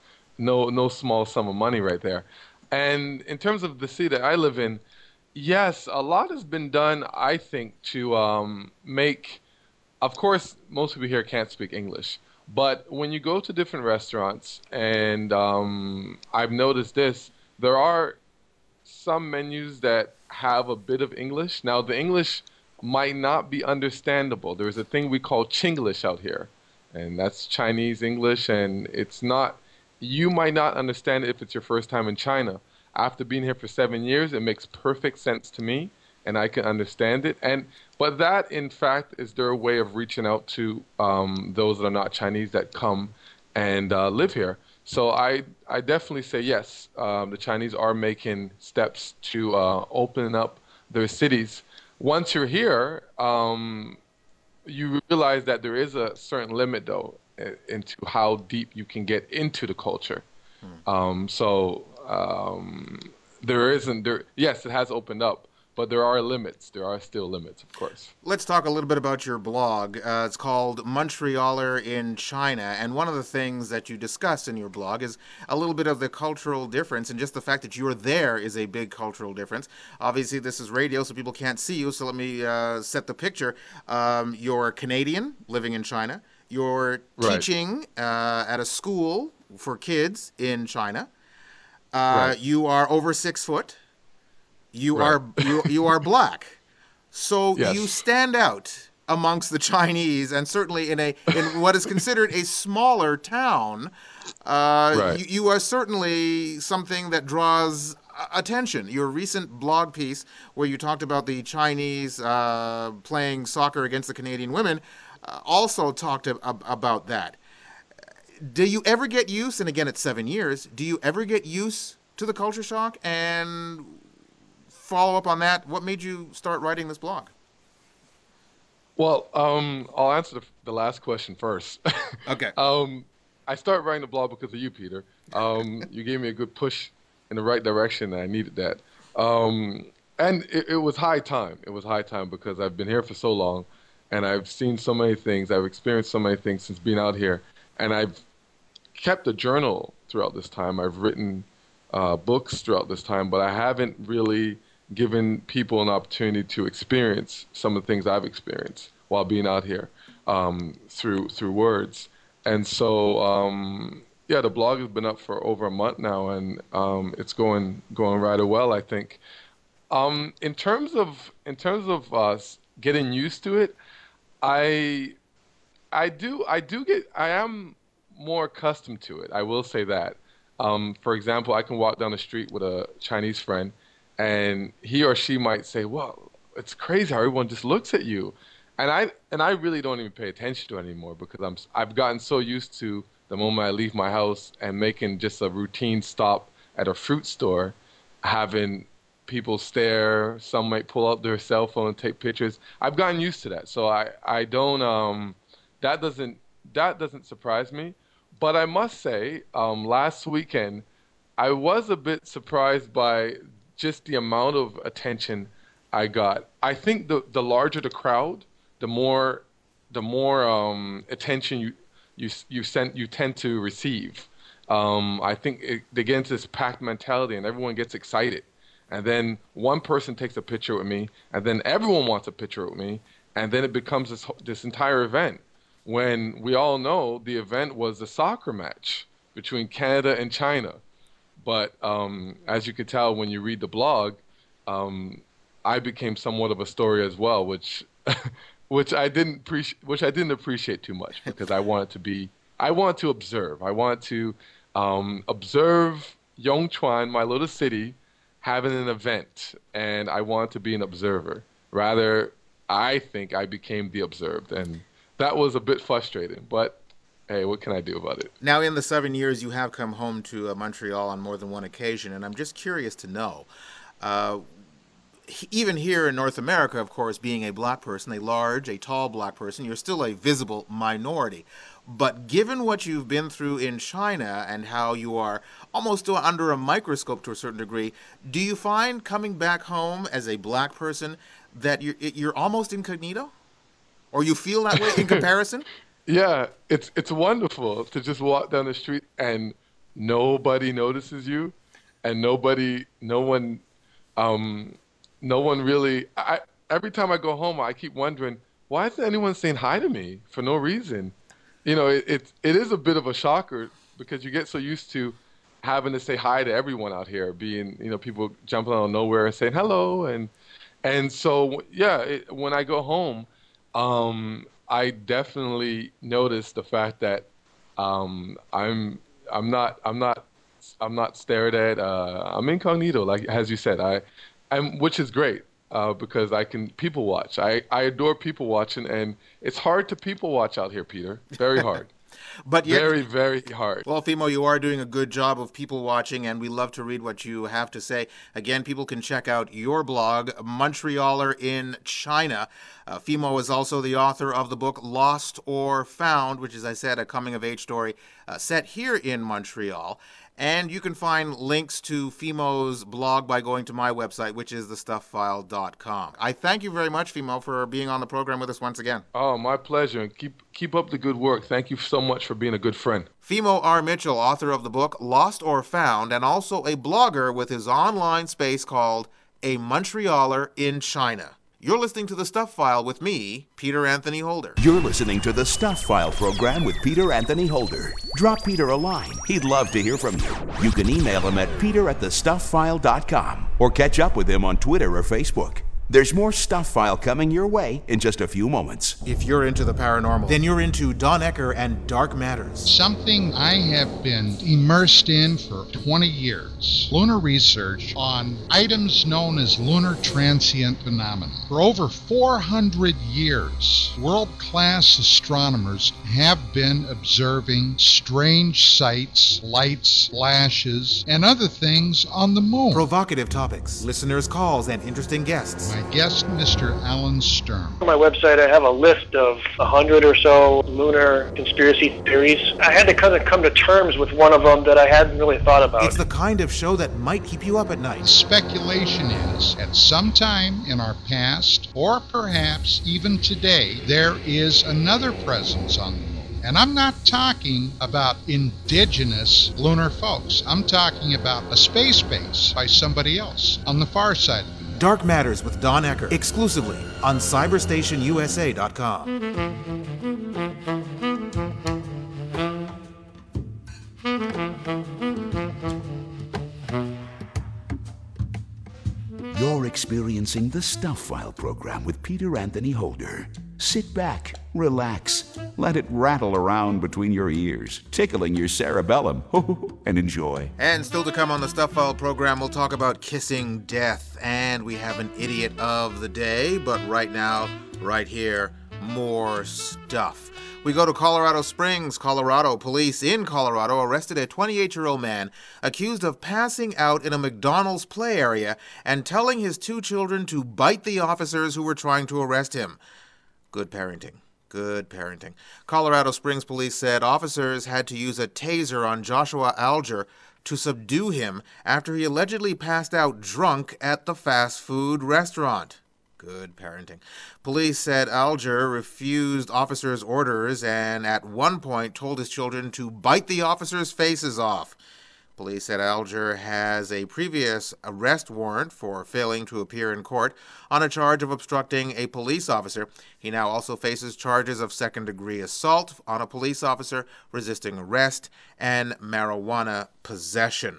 Speaker 6: no no small sum of money right there. And in terms of the city that I live in, yes, a lot has been done, I think, to um, make. Of course, most people here can't speak English, but when you go to different restaurants, and um, I've noticed this, there are some menus that have a bit of English. Now, the English might not be understandable. There's a thing we call Chinglish out here, and that's Chinese English, and it's not, you might not understand it if it's your first time in China. After being here for seven years, it makes perfect sense to me, and I can understand it. And but that, in fact, is their way of reaching out to um, those that are not Chinese that come and uh, live here. So I, I definitely say yes, um, the Chinese are making steps to uh, open up their cities. Once you're here, um, you realize that there is a certain limit, though, into how deep you can get into the culture. Hmm. Um, so um, there isn't, there. yes, it has opened up, but there are limits. There are still limits, of course.
Speaker 4: Let's talk a little bit about your blog. Uh, it's called Montrealer in China, and one of the things that you discuss in your blog is a little bit of the cultural difference, and just the fact that you're there is a big cultural difference. Obviously, this is radio, so people can't see you, so let me uh, set the picture. Um, you're Canadian, living in China. You're
Speaker 6: right.
Speaker 4: teaching uh, at a school for kids in China. Uh, right. You are over six foot. You
Speaker 6: right.
Speaker 4: are you, you are black, so
Speaker 6: yes.
Speaker 4: you stand out amongst the Chinese, and certainly in a in what is considered a smaller town. Uh,
Speaker 6: right.
Speaker 4: you, you are certainly something that draws attention. Your recent blog piece, where you talked about the Chinese uh, playing soccer against the Canadian women, uh, also talked ab- about that. Do you ever get used? And again, it's seven years. Do you ever get used to the culture shock? And follow up on that, what made you start writing this blog?
Speaker 6: Well, um, I'll answer the, the last question first.
Speaker 4: Okay.
Speaker 6: um, I started writing the blog because of you, Peter. Um, you gave me a good push in the right direction, and I needed that. Um, and it, it was high time. It was high time because I've been here for so long, and I've seen so many things. I've experienced so many things since being out here, and I've kept a journal throughout this time. I've written uh, books throughout this time, but I haven't really given people an opportunity to experience some of the things I've experienced while being out here um, through through words. And so, um, yeah, the blog has been up for over a month now, and um, it's going going rather well, I think. Um, in terms of in terms of uh, getting used to it, I I do I do get I am more accustomed to it. I will say that. Um, for example, I can walk down the street with a Chinese friend, and he or she might say, "Well, it's crazy how everyone just looks at you." And I and I really don't even pay attention to it anymore because I'm I've gotten so used to the moment I leave my house and making just a routine stop at a fruit store, having people stare. Some might pull out their cell phone and take pictures. I've gotten used to that, so I I don't um that doesn't that doesn't surprise me. But I must say, um, last weekend I was a bit surprised by just the amount of attention I got. I think the the larger the crowd, the more the more um, attention you you you send you tend to receive. Um, I think it, they get into this packed mentality, and everyone gets excited. And then one person takes a picture with me, and then everyone wants a picture with me, and then it becomes this this entire event. When we all know the event was a soccer match between Canada and China. But um, as you could tell when you read the blog, um, I became somewhat of a story as well, which which I didn't appreciate, which I didn't appreciate too much because I wanted to be, I wanted to observe. I wanted to um, observe Yongchuan, my little city, having an event, and I wanted to be an observer. Rather, I think I became the observed, and that was a bit frustrating, but hey, what can I do about it?
Speaker 4: Now, in the seven years, you have come home to uh, Montreal on more than one occasion, and I'm just curious to know, uh, even here in North America, of course, being a black person, a large, a tall black person, you're still a visible minority. But given what you've been through in China and how you are almost under a microscope to a certain degree, do you find coming back home as a black person that you're, you're almost incognito? Or you feel that way in comparison?
Speaker 6: Yeah, it's it's wonderful to just walk down the street and nobody notices you, and nobody, no one, um, no one really. I every time I go home, I keep wondering why isn't anyone saying hi to me for no reason. You know, it it, it is a bit of a shocker because you get so used to having to say hi to everyone out here, being you know people jumping out of nowhere and saying hello, and and so yeah, it, when I go home. Um, I definitely noticed the fact that um, I'm I'm not I'm not I'm not stared at. Uh, I'm incognito, like as you said. I, I'm, which is great uh, because I can people watch. I, I adore people watching, and it's hard to people watch out here, Peter. Very hard.
Speaker 4: But yet,
Speaker 6: very, very hard.
Speaker 4: Well, Fimo, you are doing a good job of people watching, and we love to read what you have to say. Again, people can check out your blog, Montrealer in China. Uh, Fimo is also the author of the book Lost or Found, which is, as I said, a coming-of-age story uh, set here in Montreal. And you can find links to Fimo's blog by going to my website, which is the stuff file dot com. I thank you very much, Fimo, for being on the program with us once again.
Speaker 6: Oh, my pleasure. And keep keep up the good work. Thank you so much for being a good friend.
Speaker 4: Fimo R. Mitchell, author of the book Lost or Found, and also a blogger with his online space called A Montrealer in China. You're listening to The Stuff File with me, Peter Anthony Holder.
Speaker 3: You're listening to The Stuff File program with Peter Anthony Holder. Drop Peter a line. He'd love to hear from you. You can email him at peter at the stuff file dot com or catch up with him on Twitter or Facebook. There's more Stuff File coming your way in just a few moments.
Speaker 4: If you're into the paranormal, then you're into Don Ecker and Dark Matters.
Speaker 8: Something I have been immersed in for twenty years. Lunar research on items known as lunar transient phenomena. For over four hundred years, world-class astronomers have been observing strange sights, lights, flashes, and other things on the moon.
Speaker 4: Provocative topics, listeners' calls, and interesting guests.
Speaker 8: My my guest, Mister Alan Sturm.
Speaker 9: On my website, I have a list of a hundred or so lunar conspiracy theories. I had to kind of come to terms with one of them that I hadn't really thought about.
Speaker 4: It's the kind of show that might keep you up at night.
Speaker 8: Speculation is, at some time in our past, or perhaps even today, there is another presence on the moon. And I'm not talking about indigenous lunar folks. I'm talking about a space base by somebody else on the far side of the moon.
Speaker 4: Dark Matters with Don Ecker, exclusively on cyberstation U S A dot com.
Speaker 3: You're experiencing the Stuff File program with Peter Anthony Holder. Sit back, relax, let it rattle around between your ears, tickling your cerebellum, and enjoy.
Speaker 4: And still to come on the Stuff File program, we'll talk about kissing death, and we have an idiot of the day, but right now, right here, more stuff. We go to Colorado Springs, Colorado. Police in Colorado arrested a twenty-eight-year-old man accused of passing out in a McDonald's play area and telling his two children to bite the officers who were trying to arrest him. Good parenting. Good parenting. Colorado Springs police said officers had to use a taser on Joshua Alger to subdue him after he allegedly passed out drunk at the fast food restaurant. Good parenting. Police said Alger refused officers' orders and at one point told his children to bite the officers' faces off. Police said Alger has a previous arrest warrant for failing to appear in court on a charge of obstructing a police officer. He now also faces charges of second-degree assault on a police officer, resisting arrest, and marijuana possession.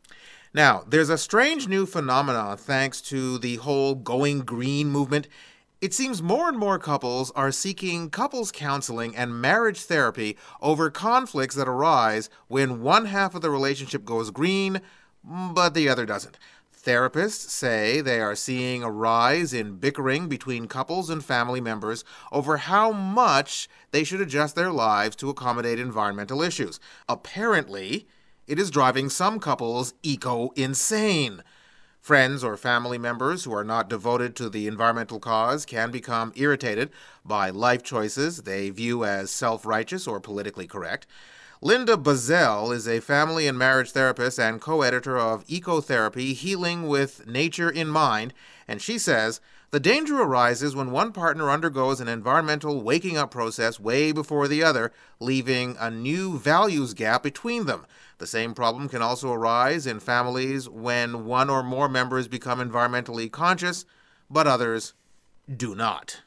Speaker 4: Now, there's a strange new phenomenon thanks to the whole going green movement. It seems more and more couples are seeking couples counseling and marriage therapy over conflicts that arise when one half of the relationship goes green, but the other doesn't. Therapists say they are seeing a rise in bickering between couples and family members over how much they should adjust their lives to accommodate environmental issues. Apparently, it is driving some couples eco-insane. Friends or family members who are not devoted to the environmental cause can become irritated by life choices they view as self-righteous or politically correct. Linda Bazell is a family and marriage therapist and co-editor of Ecotherapy, Healing with Nature in Mind, and she says, the danger arises when one partner undergoes an environmental waking up process way before the other, leaving a new values gap between them. The same problem can also arise in families when one or more members become environmentally conscious, but others do not.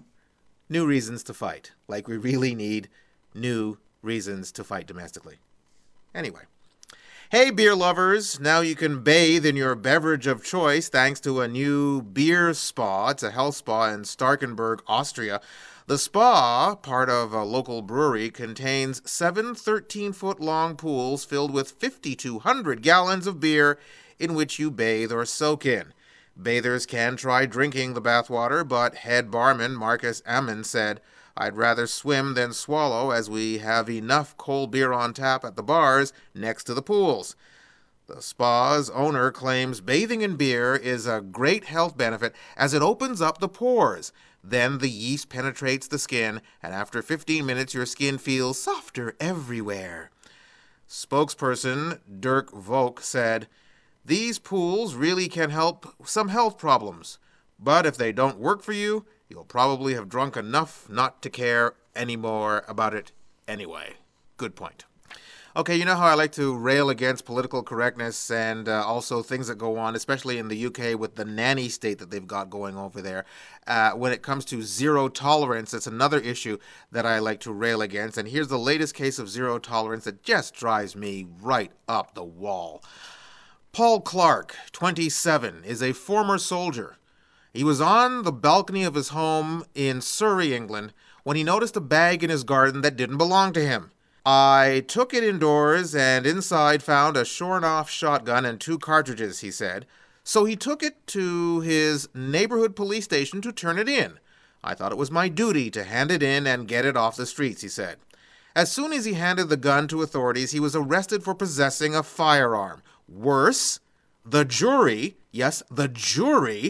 Speaker 4: New reasons to fight, like we really need new reasons to fight domestically. Anyway. Hey, beer lovers, now you can bathe in your beverage of choice thanks to a new beer spa. It's a health spa in Starkenburg, Austria. The spa, part of a local brewery, contains seven thirteen-foot-long pools filled with five thousand two hundred gallons of beer in which you bathe or soak in. Bathers can try drinking the bathwater, but head barman Marcus Ammon said, I'd rather swim than swallow as we have enough cold beer on tap at the bars next to the pools. The spa's owner claims bathing in beer is a great health benefit as it opens up the pores. Then the yeast penetrates the skin, and after fifteen minutes your skin feels softer everywhere. Spokesperson Dirk Volk said, these pools really can help some health problems, but if they don't work for you, you'll probably have drunk enough not to care anymore about it anyway. Good point. Okay, you know how I like to rail against political correctness and uh, also things that go on, especially in the U K with the nanny state that they've got going over there. Uh, when it comes to zero tolerance, that's another issue that I like to rail against. And here's the latest case of zero tolerance that just drives me right up the wall. Paul Clark, twenty-seven, is a former soldier. He was on the balcony of his home in Surrey, England, when he noticed a bag in his garden that didn't belong to him. I took it indoors and inside found a shorn-off shotgun and two cartridges, he said. So he took it to his neighborhood police station to turn it in. I thought it was my duty to hand it in and get it off the streets, he said. As soon as he handed the gun to authorities, he was arrested for possessing a firearm. Worse, the jury, yes, the jury,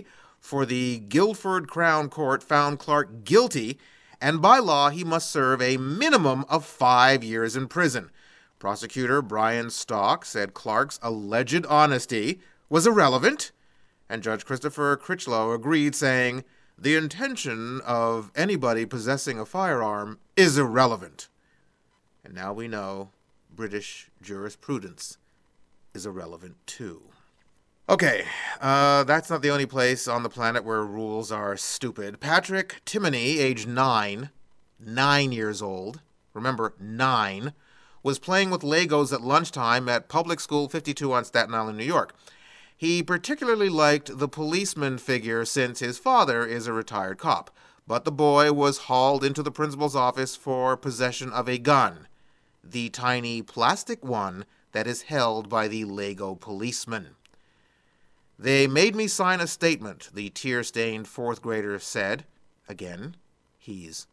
Speaker 4: for the Guilford Crown Court found Clark guilty, and by law he must serve a minimum of five years in prison. Prosecutor Brian Stock said Clark's alleged honesty was irrelevant, and Judge Christopher Critchlow agreed, saying, "The intention of anybody possessing a firearm is irrelevant." And now we know British jurisprudence is irrelevant too. Okay, uh, that's not the only place on the planet where rules are stupid. Patrick Timoney, age nine, nine years old, remember, nine, was playing with Legos at lunchtime at Public School fifty-two on Staten Island, New York. He particularly liked the policeman figure since his father is a retired cop, but the boy was hauled into the principal's office for possession of a gun, the tiny plastic one that is held by the Lego policeman. "They made me sign a statement," the tear-stained fourth grader said. Again, he's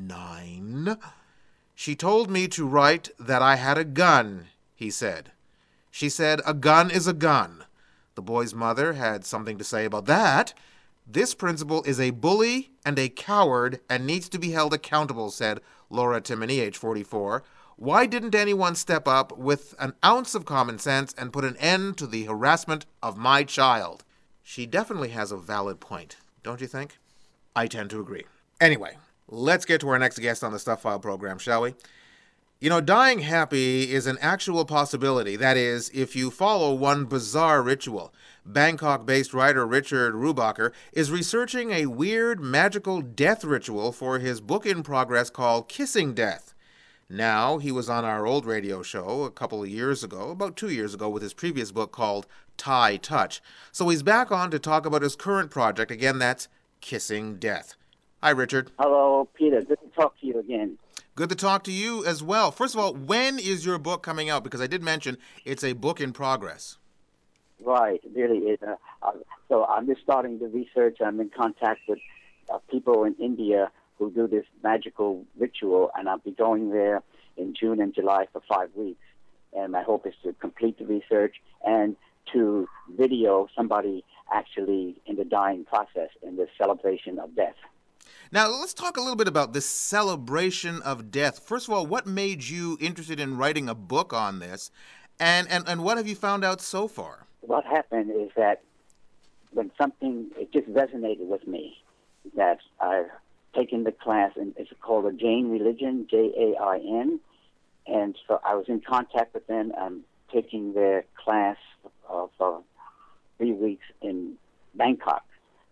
Speaker 4: nine. "She told me to write that I had a gun," he said. "She said a gun is a gun." The boy's mother had something to say about that. "This principal is a bully and a coward and needs to be held accountable," said Laura Timoney, age forty-four. "Why didn't anyone step up with an ounce of common sense and put an end to the harassment of my child?" She definitely has a valid point, don't you think? I tend to agree. Anyway, let's get to our next guest on the Stuff File program, shall we? You know, dying happy is an actual possibility. That is, if you follow one bizarre ritual. Bangkok-based writer Richard Rubacher is researching a weird, magical death ritual for his book in progress called Kissing Death. Now, he was on our old radio show a couple of years ago, about two years ago, with his previous book called Thai Touch. So he's back on to talk about his current project. Again, that's Kissing Death. Hi, Richard.
Speaker 7: Hello, Peter. Good to talk to you again.
Speaker 4: Good to talk to you as well. First of all, when is your book coming out? Because I did mention it's a book in progress.
Speaker 7: Right, it really is. Uh, uh, so I'm just starting the research. I'm in contact with uh, people in India who do this magical ritual, and I'll be going there in June and July for five weeks. And my hope is to complete the research and to video somebody actually in the dying process in the celebration of death.
Speaker 4: Now, let's talk a little bit about this celebration of death. First of all, what made you interested in writing a book on this, and, and, and what have you found out so far?
Speaker 7: What happened is that when something, it just resonated with me, that I've taken the class, and it's called a Jain Religion, J A I N, and so I was in contact with them. I'm taking their class uh, for three weeks in Bangkok,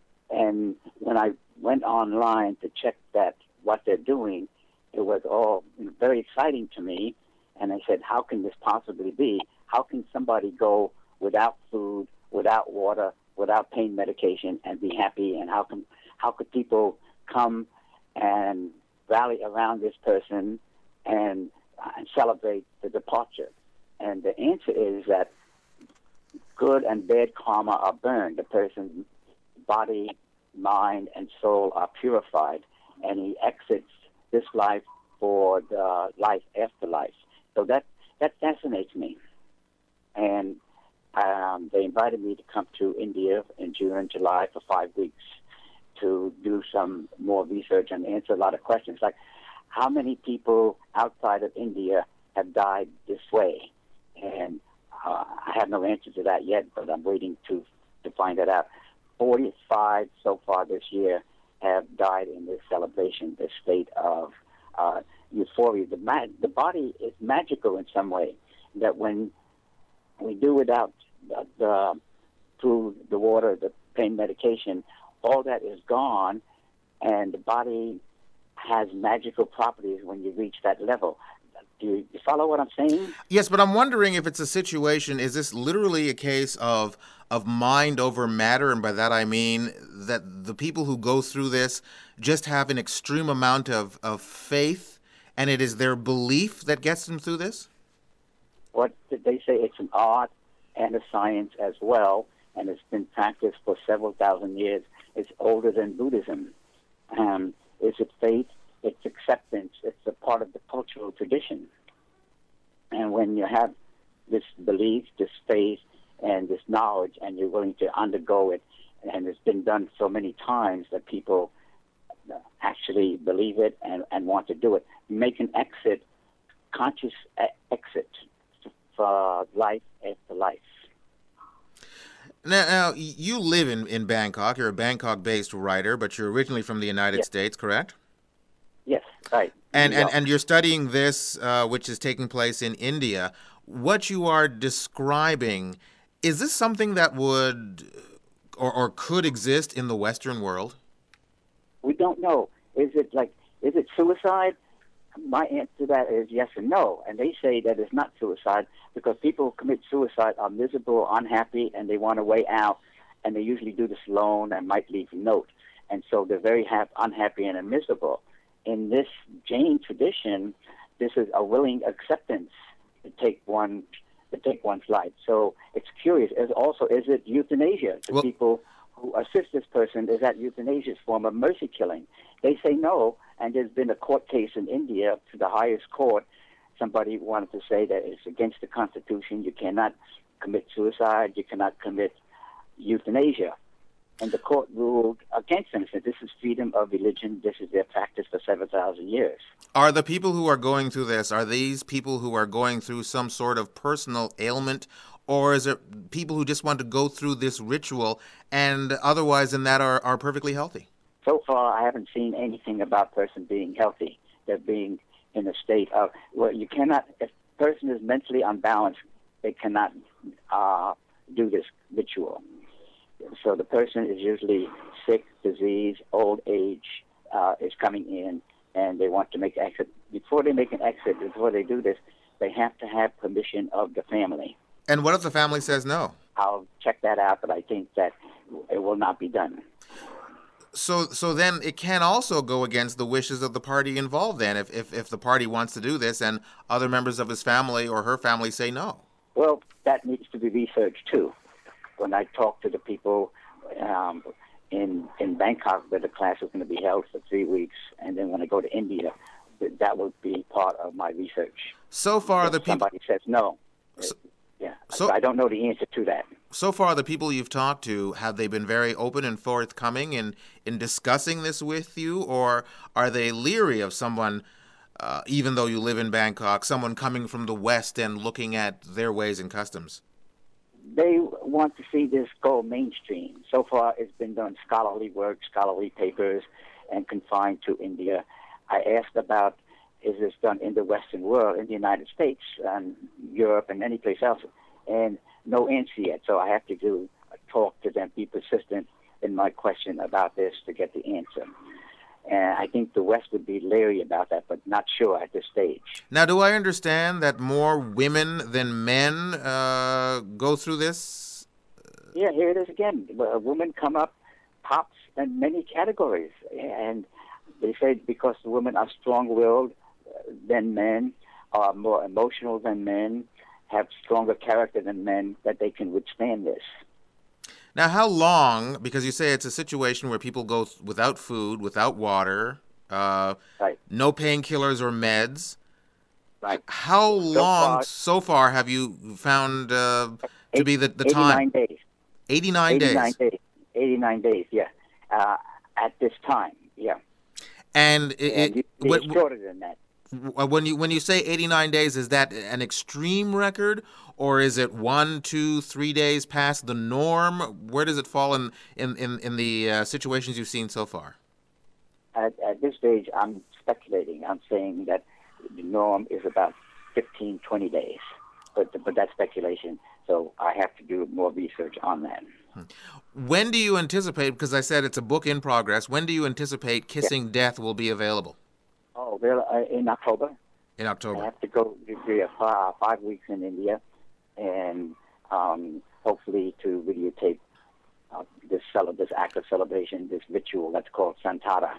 Speaker 7: and when I went online to check that what they're doing, it was all very exciting to me, and I said, how can this possibly be? How can somebody go without food, without water, without pain medication, and be happy? And how can how could people come and rally around this person and, uh, and celebrate the departure? And the answer is that good and bad karma are burned. The person's body, mind, and soul are purified, and he exits this life for the life after life. So that, that fascinates me. And um, they invited me to come to India in June and July for five weeks to do some more research and answer a lot of questions, like how many people outside of India have died this way? And uh, I have no answer to that yet, but I'm waiting to, to find that out. forty-five so far this year have died in this celebration, this state of uh, euphoria. The, ma- the body is magical in some way, that when we do without the, the food, the water, the pain medication, all that is gone, and the body has magical properties when you reach that level. Do you, you follow what I'm saying?
Speaker 4: Yes, but I'm wondering if it's a situation, is this literally a case of of mind over matter? And by that I mean that the people who go through this just have an extreme amount of, of faith, and it is their belief that gets them through this?
Speaker 7: What did they say? It's an art and a science as well, and it's been practiced for several thousand years. It's older than Buddhism. Um, is it faith? It's acceptance. It's a part of the cultural tradition. And when you have this belief, this faith, and this knowledge, and you're willing to undergo it and it's been done so many times that people actually believe it and, and want to do it. Make an exit, conscious e- exit for life after life.
Speaker 4: Now, now you live in, in Bangkok. You're a Bangkok-based writer, but you're originally from the United
Speaker 7: Yes.
Speaker 4: States, correct?
Speaker 7: Yes, right.
Speaker 4: And,
Speaker 7: New
Speaker 4: and,
Speaker 7: York.
Speaker 4: and you're studying this, uh, which is taking place in India. What you are describing, is this something that would or, or could exist in the Western world?
Speaker 7: We don't know. Is it like, is it suicide? My answer to that is yes and no. And they say that it's not suicide because people who commit suicide are miserable, unhappy, and they want a way out. And they usually do this alone and might leave a note. And so they're very ha- unhappy and miserable. In this Jain tradition, this is a willing acceptance to take one to take one's life. So it's curious. As also, is it euthanasia? The
Speaker 4: Well-
Speaker 7: people who assist this person, is that euthanasia's form of mercy killing? They say no, and there's been a court case in India to the highest court. Somebody wanted to say that it's against the Constitution. You cannot commit suicide. You cannot commit euthanasia. And the court ruled against them, said this is freedom of religion. This is their practice for seven thousand years.
Speaker 4: Are the people who are going through this, are these people who are going through some sort of personal ailment, or is it people who just want to go through this ritual and otherwise in that are, are perfectly healthy?
Speaker 7: So far, I haven't seen anything about person being healthy. They're being in a state of, well, you cannot, if a person is mentally unbalanced, they cannot uh, do this ritual. So the person is usually sick, disease, old age uh, is coming in, and they want to make an exit. Before they make an exit, before they do this, they have to have permission of the family.
Speaker 4: And what if the family says no?
Speaker 7: I'll check that out, but I think that it will not be done.
Speaker 4: So so then it can also go against the wishes of the party involved then, if, if, if the party wants to do this and other members of his family or her family say no.
Speaker 7: Well, that needs to be researched too. When I talk to the people um, in in Bangkok, where the class is going to be held for three weeks, and then when I go to India, th- that will be part of my research.
Speaker 4: So far
Speaker 7: If
Speaker 4: the people
Speaker 7: somebody says no,
Speaker 4: So-
Speaker 7: uh, yeah,
Speaker 4: so-
Speaker 7: so I don't know the answer to that.
Speaker 4: so far the people you've talked to, have they been very open and forthcoming in, in discussing this with you, or are they leery of someone, uh, even though you live in Bangkok, someone coming from the West and looking at their ways and customs?
Speaker 7: They want to see this go mainstream. So far, it's been done scholarly work, scholarly papers, and confined to India. I asked about, is this done in the Western world, in the United States, and Europe, and any place else? And no answer yet. So I have to do a talk to them, be persistent in my question about this to get the answer. And I think the West would be leery about that, but not sure at this stage.
Speaker 4: Now, do I understand that more women than men uh, go through this?
Speaker 7: Yeah, here it is again. A woman come up, tops in many categories. And they say because the women are strong-willed than men, are more emotional than men, have stronger character than men, that they can withstand this.
Speaker 4: Now, how long, because you say it's a situation where people go th- without food, without water, uh,
Speaker 7: Right.
Speaker 4: no painkillers or meds.
Speaker 7: Right.
Speaker 4: How long
Speaker 7: far-
Speaker 4: so far have you found uh, to be the, the
Speaker 7: eighty-nine
Speaker 4: time?
Speaker 7: days.
Speaker 4: eighty-nine
Speaker 7: eighty-nine
Speaker 4: days.
Speaker 7: days. eighty-nine days, yeah. Uh, at this time, yeah.
Speaker 4: And it,
Speaker 7: And
Speaker 4: it,
Speaker 7: it's
Speaker 4: when,
Speaker 7: shorter than that.
Speaker 4: when you when you say eighty-nine days, is that an extreme record, or is it one, two, three days past the norm? Where does it fall in in in, in the uh, situations you've seen so far?
Speaker 7: At, at this stage, I'm speculating. I'm saying that the norm is about fifteen, twenty days. But, but that's speculation, so I have to do more research on that.
Speaker 4: When do you anticipate, because I said it's a book in progress, when do you anticipate Kissing Death will be available?
Speaker 7: Oh, well, uh, in October.
Speaker 4: In
Speaker 7: I
Speaker 4: October.
Speaker 7: have to go do do five, five weeks in India, and um, hopefully to videotape uh, this cele- this act of celebration, this ritual that's called Santara.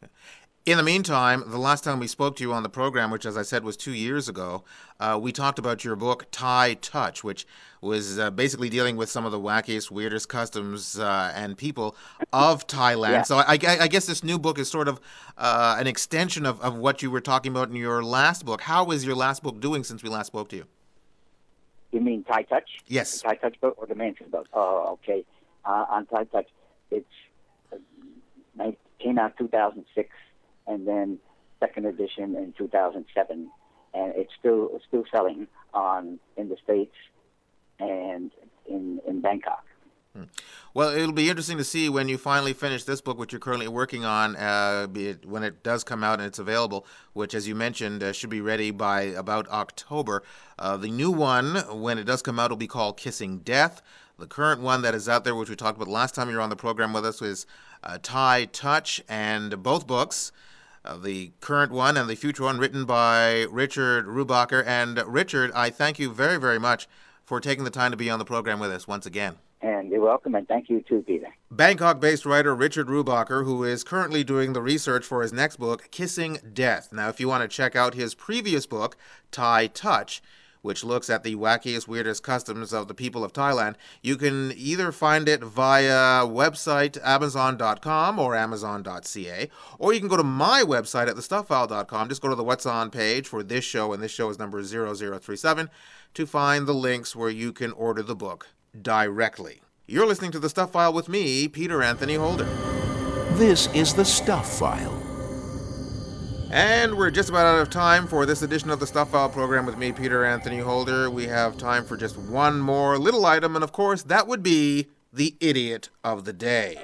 Speaker 4: In the meantime, the last time we spoke to you on the program, which, as I said, was two years ago, uh, we talked about your book, Thai Touch, which was uh, basically dealing with some of the wackiest, weirdest customs uh, and people of Thailand.
Speaker 7: Yeah.
Speaker 4: So I, I guess this new book is sort of uh, an extension of, of what you were talking about in your last book. How is your last book doing since we last spoke to you?
Speaker 7: You mean Thai Touch?
Speaker 4: Yes.
Speaker 7: The Thai Touch book or the Manson book? Oh, okay. Uh, on Thai Touch, it's it came out two thousand six, and then second edition in two thousand seven, and it's still it's still selling on in the States and in in Bangkok.
Speaker 4: Hmm. Well, it'll be interesting to see when you finally finish this book, which you're currently working on, uh, be it, when it does come out and it's available, which, as you mentioned, uh, should be ready by about October. Uh, the new one, when it does come out, will be called Kissing Death. The current one that is out there, which we talked about last time you were on the program with us, was uh, Thai Touch, and both books, uh, the current one and the future one, written by Richard Rubacher. And Richard, I thank you very, very much for taking the time to be on the program with us once again.
Speaker 7: And you're welcome, and thank you too, Peter.
Speaker 4: Bangkok-based writer Richard Rubacher, who is currently doing the research for his next book, Kissing Death. Now, if you want to check out his previous book, Thai Touch, which looks at the wackiest, weirdest customs of the people of Thailand, you can either find it via website amazon dot com or amazon dot c a, or you can go to my website at the stuff file dot com. Just go to the What's On page for this show, and this show is number zero zero three seven, to find the links where you can order the book directly. You're listening to The Stuff File with me, Peter Anthony Holder.
Speaker 3: This is The Stuff File.
Speaker 4: And we're just about out of time for this edition of the Stuff File program with me, Peter Anthony Holder. We have time for just one more little item, and of course, that would be the Idiot of the Day.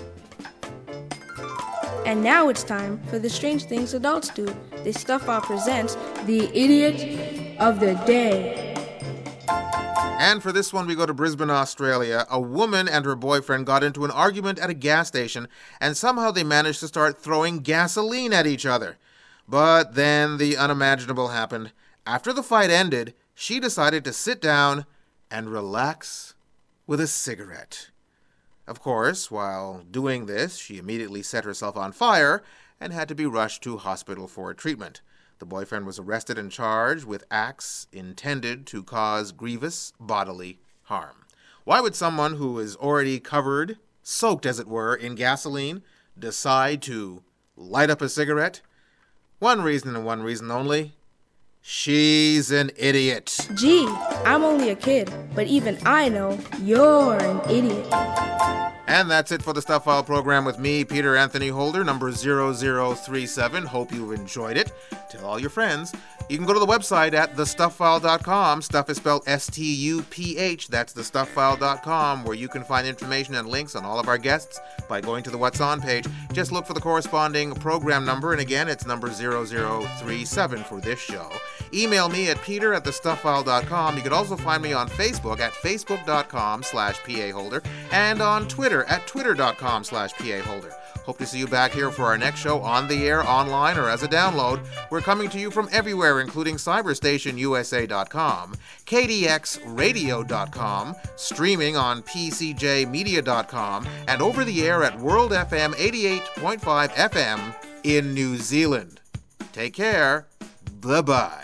Speaker 10: And now it's time for the Strange Things Adults Do. The Stuff File presents the Idiot of the Day.
Speaker 4: And for this one, we go to Brisbane, Australia. A woman and her boyfriend got into an argument at a gas station, and somehow they managed to start throwing gasoline at each other. But then the unimaginable happened. After the fight ended, she decided to sit down and relax with a cigarette. Of course, while doing this, she immediately set herself on fire and had to be rushed to hospital for treatment. The boyfriend was arrested and charged with acts intended to cause grievous bodily harm. Why would someone who is already covered, soaked as it were, in gasoline, decide to light up a cigarette? One reason and one reason only. She's an idiot.
Speaker 10: Gee, I'm only a kid, but even I know you're an idiot.
Speaker 4: And that's it for the Stuff File program with me, Peter Anthony Holder, number zero zero three seven. Hope you've enjoyed it. Tell all your friends. You can go to the website at the stuff file dot com. Stuff is spelled S T U P H. That's the stuff file dot com, where you can find information and links on all of our guests by going to the What's On page. Just look for the corresponding program number, and again, it's number zero zero three seven for this show. Email me at peter at the stuff file dot com. You can also find me on Facebook at facebook dot com slash P A Holder and on Twitter at twitter dot com slash P A Holder. Hope to see you back here for our next show on the air, online, or as a download. We're coming to you from everywhere, including cyberstation U S A dot com, K D X radio dot com, streaming on P C J media dot com, and over the air at World F M eighty-eight point five F M in New Zealand. Take care. Bye-bye.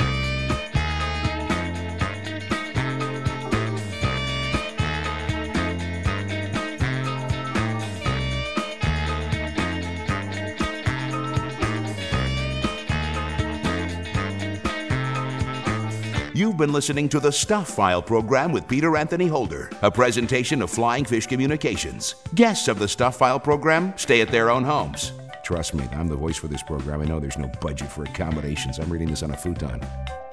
Speaker 3: You've been listening to the Stuff File program with Peter Anthony Holder, a presentation of Flying Fish Communications. Guests of the Stuff File program stay at their own homes. Trust me, I'm the voice for this program. I know there's no budget for accommodations. I'm reading this on a futon.